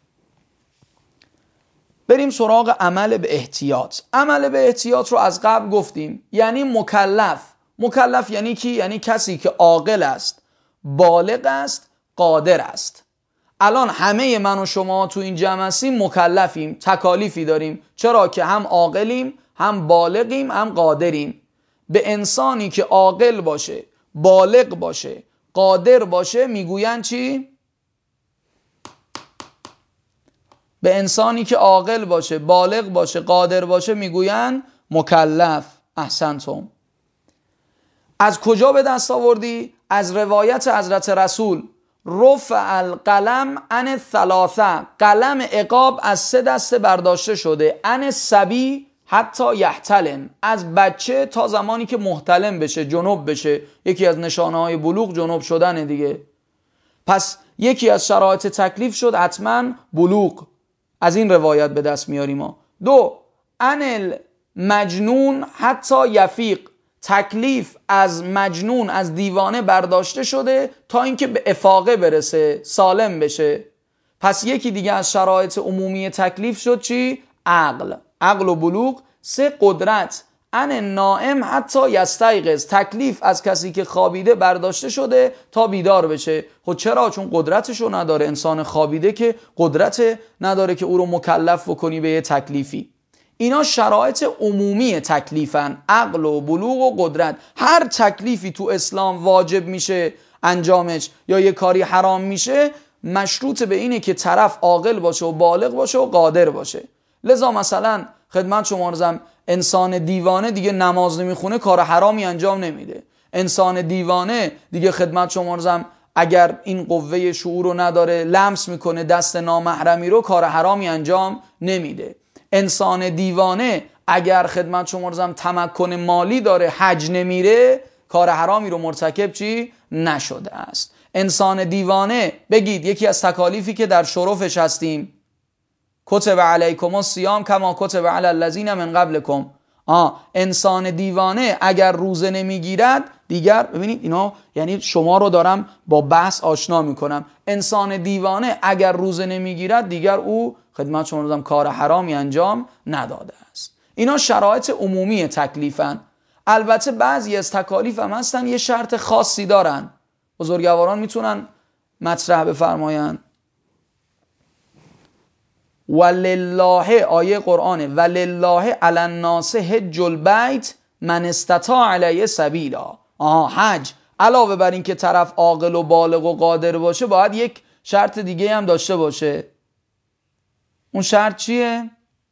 بریم سراغ عمل به احتیاط. عمل به احتیاط رو از قبل گفتیم، یعنی مکلف. مکلف یعنی کی؟ یعنی کسی که عاقل است، بالغ است، قادر است. الان همه من و شما تو این جمع هستیم مکلفیم، تکالیفی داریم. چرا؟ که هم عاقلیم، هم بالغیم، هم قادریم. به انسانی که عاقل باشه، بالغ باشه، قادر باشه میگوین چی؟ به انسانی که عاقل باشه، بالغ باشه، قادر باشه میگوین مکلف. احسنتم. از کجا به دست آوردی؟ از روایت حضرت رسول، رفع القلم عن الثلاثه، قلم عقاب از سه دسته برداشته شده، عن الصبی حتی یحتلم، از بچه تا زمانی که محتلم بشه، جنوب بشه. یکی از نشانه های بلوغ جنوب شدن دیگه. پس یکی از شرایط تکلیف شد حتما بلوغ. از این روایت به دست میاریم ما. دو، عن المجنون حتی یفیق، تکلیف از مجنون، از دیوانه برداشته شده تا اینکه به افاقه برسه، سالم بشه. پس یکی دیگه از شرایط عمومی تکلیف شد چی؟ عقل. عقل و بلوغ. سه، قدرت، عن النائم حتی یستیقظ، تکلیف از کسی که خوابیده برداشته شده تا بیدار بشه. خب چرا؟ چون قدرتشو نداره. انسان خوابیده که قدرت نداره که او رو مکلف بکنی به یه تکلیفی. اینا شرایط عمومی تکلیفن، عقل و بلوغ و قدرت. هر تکلیفی تو اسلام واجب میشه انجامش یا یه کاری حرام میشه، مشروط به اینه که طرف عاقل باشه و بالغ باشه و قادر باشه. لذا مثلا خدمت شما عرضم، انسان دیوانه دیگه نماز نمیخونه، کار حرامی انجام نمیده. انسان دیوانه دیگه خدمت شما عرضم اگر این قوه شعور رو نداره، لمس میکنه دست نامحرمی رو، کار حرامی انجام نمیده. انسان دیوانه اگر خدمت شما عرضم تمکن مالی داره، حج نمیره، کار حرامی رو مرتکب چی؟ نشده است. انسان دیوانه بگید یکی از تکالیفی که در شرفش هستیم، کتب علیکم الصیام کما کتب علی الذین من قبلکم. آه انسان دیوانه اگر روزه نمیگیرد دیگر، ببینید اینا یعنی شما رو دارم با بحث آشنا میکنم، انسان دیوانه اگر روزه نمیگیرد دیگر او خدمت شما دادم کار حرامی انجام نداده است. اینا شرایط عمومی تکلیفن. البته بعضی از تکالیف هم هستن یه شرط خاصی دارن. بزرگواران میتونن مطرح بفرماین. ولله، آیه قرآنه، ولله علی الناس حج البیت من استطاع علیه سبیلا. آها حج علاوه بر این که طرف عاقل و بالغ و قادر باشه، باید یک شرط دیگه هم داشته باشه. اون شرط چیه؟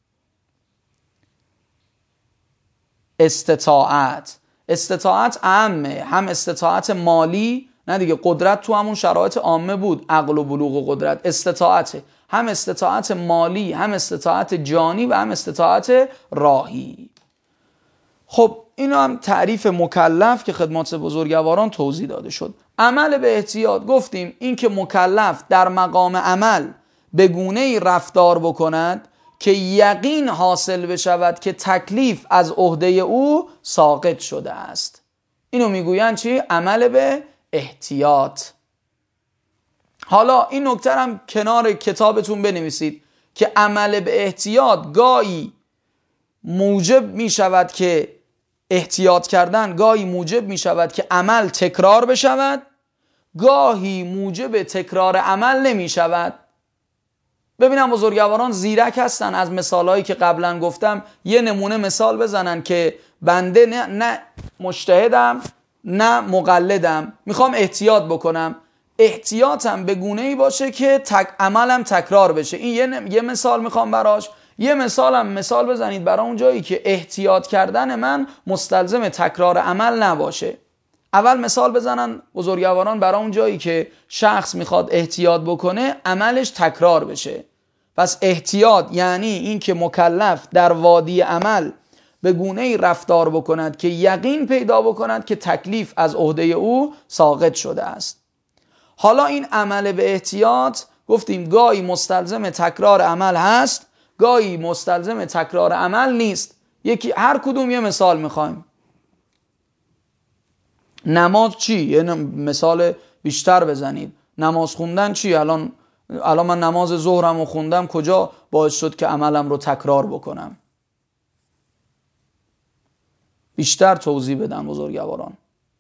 استطاعت. استطاعت عامه، هم استطاعت مالی، نه دیگه قدرت تو همون شرایط عامه بود، عقل و بلوغ و قدرت. استطاعت هم استطاعت مالی، هم استطاعت جانی و هم استطاعت راهی. خب اینا هم تعریف مکلف که خدمات بزرگواران توضیح داده شد. عمل به احتیاط گفتیم این که مکلف در مقام عمل به گونه‌ای رفتار بکند که یقین حاصل بشود که تکلیف از عهده او ساقط شده است. اینو میگوین چی؟ عمل به احتیاط. حالا این نکته هم کنار کتابتون بنویسید که عمل به احتیاط گاهی موجب می شود که احتیاط کردن گاهی موجب می شود که عمل تکرار بشود، گاهی موجب تکرار عمل نمی شود. ببینم بزرگواران زیرک هستن از مثالهایی که قبلا گفتم یه نمونه مثال بزنن که بنده نه, نه مجتهدم نه مقلدم، میخوام احتیاط بکنم، احتیاطم به گونه‌ای باشه که تک عملم تکرار بشه. این یه, یه مثال میخوام براش. یه مثالم مثال بزنید برای اون جایی که احتیاط کردن من مستلزم تکرار عمل نباشه. اول مثال بزنن بزرگواران برای اون جایی که شخص میخواد احتیاط بکنه عملش تکرار بشه. پس احتیاط یعنی این که مکلف در وادی عمل به گونه‌ای رفتار بکند که یقین پیدا بکند که تکلیف از عهده او ساقط شده است. حالا این عمل به احتیاط گفتیم گاهی مستلزم تکرار عمل هست، گاهی مستلزم تکرار عمل نیست. یکی هر کدوم یه مثال میخوایم. نماز چی؟ یه مثال بیشتر بزنید. نماز خوندن چی؟ الان الان من نماز ظهرم رو خوندم، کجا باعث شد که عملم رو تکرار بکنم؟ بیشتر توضیح بدن بزرگواران.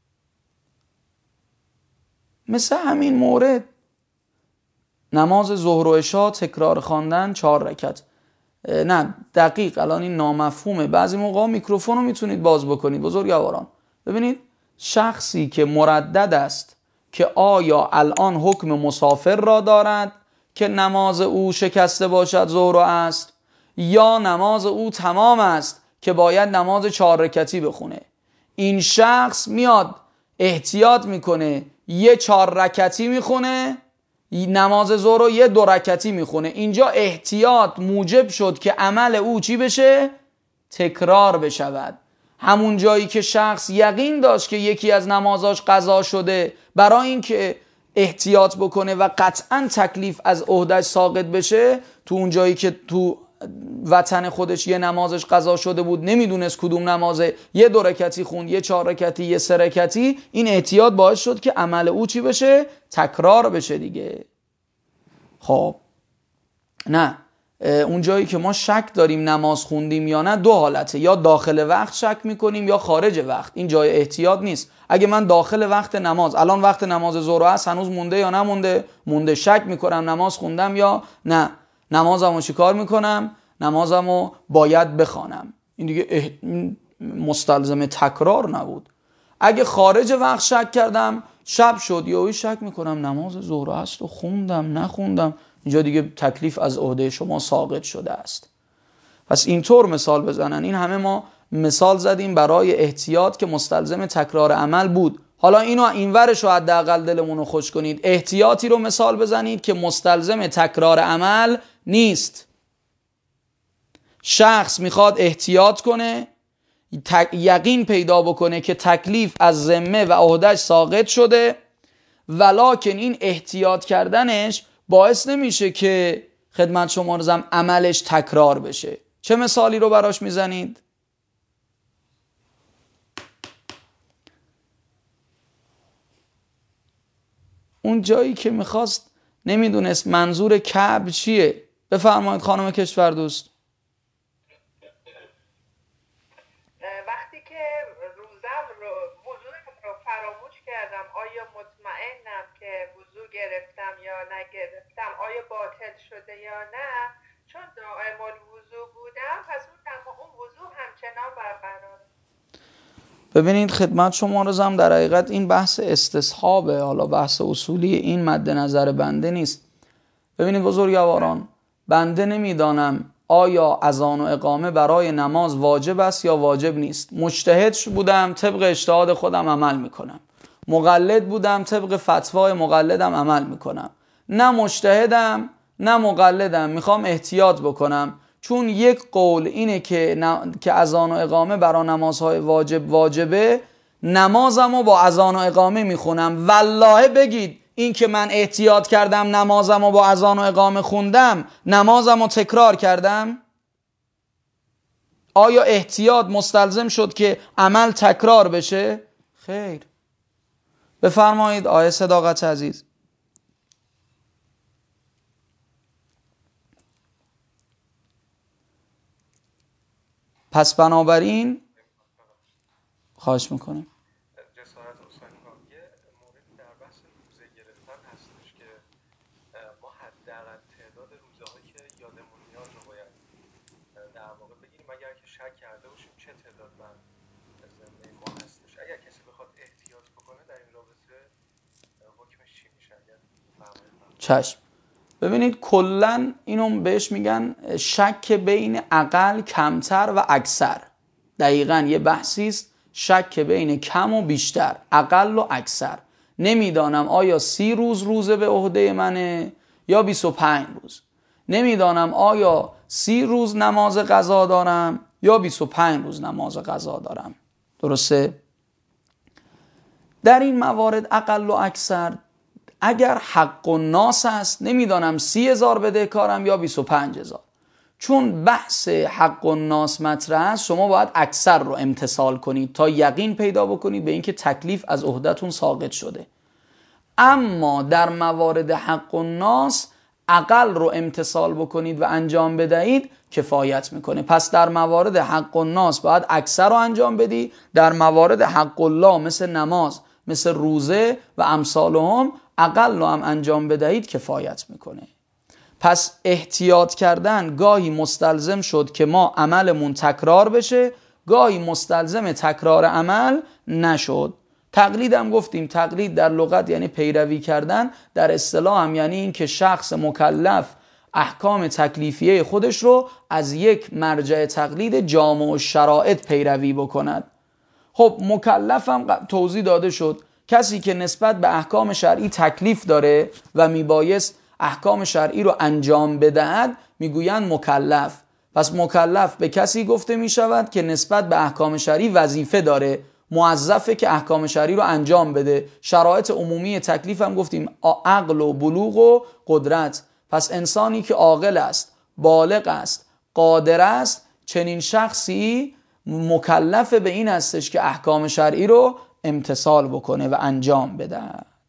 مثل همین مورد نماز ظهر و عشاء تکرار خواندن چهار رکعت. نه دقیق الان این نامفهومه. بعضی موقع میکروفون رو میتونید باز بکنید بزرگواران. ببینید شخصی که مردد است که آیا الان حکم مسافر را دارد که نماز او شکسته باشد ظهر و عصر، یا نماز او تمام است که باید نماز چهار رکعتی بخونه، این شخص میاد احتیاط میکنه یه چهار رکعتی میخونه، نماز ظهر رو یه دو رکعتی میخونه. اینجا احتیاط موجب شد که عمل او چی بشه؟ تکرار بشود. همون جایی که شخص یقین داشت که یکی از نمازاش قضا شده، برای اینکه احتیاط بکنه و قطعا تکلیف از عهدهش ساقط بشه، تو اون جایی که تو وطن خودش یه نمازش قضا شده بود نمیدونست کدوم نمازه، یه دو رکعتی خوند، یه چهار رکعتی، یه سه رکعتی، این احتیاط باعث شد که عمل او چی بشه؟ تکرار بشه دیگه. خب نه اون جایی که ما شک داریم نماز خوندیم یا نه دو حالته، یا داخل وقت شک میکنیم یا خارج وقت. این جای احتیاط نیست. اگه من داخل وقت نماز، الان وقت نماز ظهر است هنوز مونده یا نمونده، مونده، شک میکنم نماز خوندم یا نه، نمازمو چیکار میکنم؟ نمازمو باید بخوانم. این دیگه اح... مستلزم تکرار نبود. اگه خارج وقت شک کردم، شب شد یا شک میکنم نماز ظهر است و خوندم نخوندم، اینجا دیگه تکلیف از عهده شما ساقط شده است. پس اینطور مثال بزنن. این همه ما مثال زدیم برای احتیاط که مستلزم تکرار عمل بود. حالا اینو اینورش رو حداقل دلمون رو خوش کنید، احتیاطی رو مثال بزنید که مستلزم تکرار عمل نیست. شخص میخواد احتیاط کنه، یقین پیدا بکنه که تکلیف از ذمه و عهدهش ساقط شده، ولکن این احتیاط کردنش باعث نمیشه که خدمت شما رزم عملش تکرار بشه. چه مثالی رو براش میزنید؟ اون جایی که میخواست نمیدونست منظور کعب چیه. بفرمایید خانم کشوردوست. وقتی که روزم رو وضو رو فراموش کردم، آیا مطمئنم که وضو گرفتم یا نگرفتم، آیا باطل شده یا نه؟ چون دائم الوضو بودم پس اون اون وضو همچنان برقراره. ببینید خدمت شما رزم در حقیقت این بحث استصحابه، حالا بحث اصولی این مد نظر بنده نیست. ببینید بزرگواران، بنده نمیدانم آیا اذان و اقامه برای نماز واجب است یا واجب نیست. مجتهد بودم طبق اجتهاد خودم عمل میکنم، مقلد بودم طبق فتوای مقلدم عمل میکنم. نه مجتهدم نه مقلدم، میخوام احتیاط بکنم. چون یک قول اینه که ن... که اذان و اقامه برای نمازهای واجب واجبه، نمازمو با اذان و اقامه میخونم. والله بگید این که من احتیاط کردم نمازمو با اذان و اقامه خوندم، نمازمو تکرار کردم؟ آیا احتیاط مستلزم شد که عمل تکرار بشه؟ خیر. بفرمایید آیه صداقت عزیز. پس بنابراین خواهش میکنم جسارت حسین خان یه موردی در بحث روزه گرفتن هستش که ما حداقل تعداد روزهایی که یادمون میاد رو باید در واقع بگیریم اگر که شک کرده باشیم چه تعداد بر زنده ما هستش. اگر کسی بخواد احتیاط بکنه در این رابطه حکمش چی میشه؟ اگر چشم. ببینید کلن اینو بهش میگن شک بین اقل، کمتر و اکثر. دقیقاً یه بحثی است شک بین کم و بیشتر، اقل و اکثر. نمیدانم آیا سی روز روزه به عهده منه یا بیست و پنج روز. نمیدانم آیا سی روز نماز قضا دارم یا بیست و پنج روز نماز قضا دارم. درسته؟ در این موارد اقل و اکثر اگر حق و ناس است نمیدانم سی هزار بده کارم یا بیست و پنج هزار. چون بحث حق و ناس مطرح است شما باید اکثر رو امتثال کنید تا یقین پیدا بکنید به اینکه تکلیف از عهده‌تون ساقط شده. اما در موارد حق و ناس اقل رو امتثال بکنید و انجام بدهید کفایت میکنه. پس در موارد حق و ناس باید اکثر رو انجام بدی، در موارد حق الله مثل نماز، مثل روزه و امثالهم اقل رو هم انجام بدهید کفایت میکنه. پس احتیاط کردن گاهی مستلزم شد که ما عملمون تکرار بشه، گاهی مستلزم تکرار عمل نشد. تقلید هم گفتیم، تقلید در لغت یعنی پیروی کردن، در اصطلاح هم یعنی این که شخص مکلف احکام تکلیفیه خودش رو از یک مرجع تقلید جامع الشرائط پیروی بکند. خب مکلف هم توضیح داده شد، کسی که نسبت به احکام شرعی تکلیف داره و میبایست احکام شرعی رو انجام بدهد میگویند مکلف. پس مکلف به کسی گفته میشود که نسبت به احکام شرعی وظیفه داره، موظفه که احکام شرعی رو انجام بده. شرایط عمومی تکلیف هم گفتیم عقل و بلوغ و قدرت. پس انسانی که عاقل است، بالغ است، قادر است، چنین شخصی مکلف به این هستش که احکام شرعی رو امتثال بکنه و انجام بده.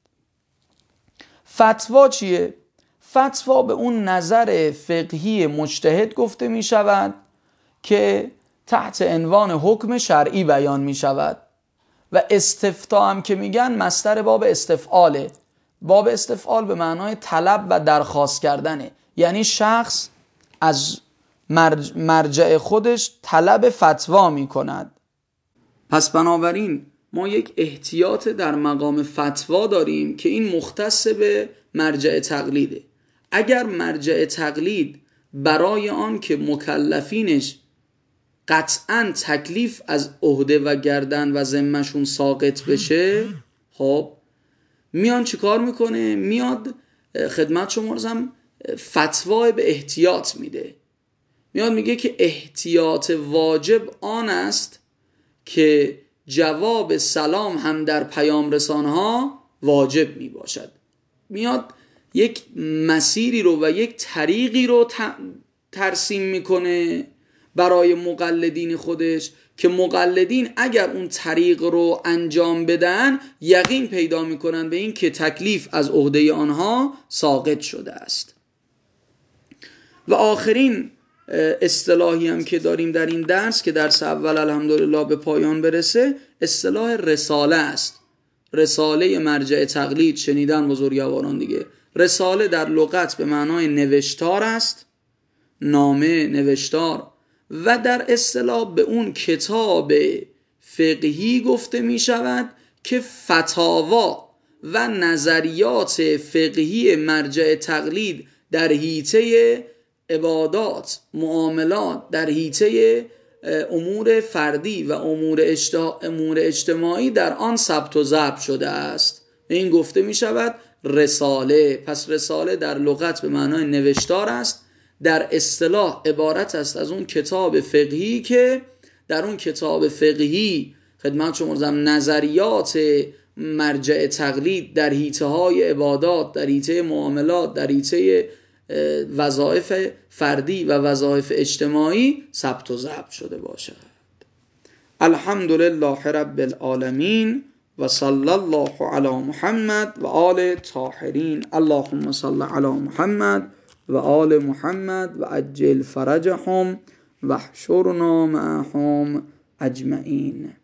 فتوا چیه؟ فتوا به اون نظر فقهی مجتهد گفته می شود که تحت عنوان حکم شرعی بیان می شود. و استفتاء هم که میگن مصدر باب استفعاله. باب استفعال به معنای طلب و درخواست کردنه، یعنی شخص از مرجع خودش طلب فتوا می کند. پس بنابراین ما یک احتیاط در مقام فتوا داریم که این مختص به مرجع تقلیده. اگر مرجع تقلید برای آن که مکلفینش قطعاً تکلیف از عهده و گردن و ذمه‌شون ساقط بشه، خب میان چیکار میکنه؟ میاد خدمت شما رسم فتوا به احتیاط میده. میاد میگه که احتیاط واجب آن است که جواب سلام هم در پیام رسانها واجب می باشد. میاد یک مسیری رو و یک طریقی رو ترسیم میکنه برای مقلدین خودش که مقلدین اگر اون طریق رو انجام بدن یقین پیدا میکنن به این که تکلیف از عهده آنها ساقط شده است. و آخرین اصطلاحی هم که داریم در این درس که درس اول الحمدلله به پایان برسه، اصطلاح رساله است. رساله مرجع تقلید شنیدن بزرگواران دیگه. رساله در لغت به معنای نوشتار است، نامه، نوشتار، و در اصطلاح به اون کتاب فقهی گفته می شود که فتاوا و نظریات فقهی مرجع تقلید در حیطه عبادات، معاملات، در حیطه امور فردی و امور اجتماعی در آن ثبت و ضبط شده است. این گفته می شود رساله. پس رساله در لغت به معنای نوشتار است، در اصطلاح عبارت است از اون کتاب فقهی که در اون کتاب فقهی خدمت شما عرضم نظریات مرجع تقلید در حیطه های عبادات، در حیطه معاملات، در حیطه وظایف فردی و وظایف اجتماعی ثبت و ضبط شده باشد. الحمدلله رب العالمین و صلی الله علی محمد و آل طاهرین. اللهم صل علی محمد و آل محمد و عجل فرجهم واحشرنا معهم اجمعین.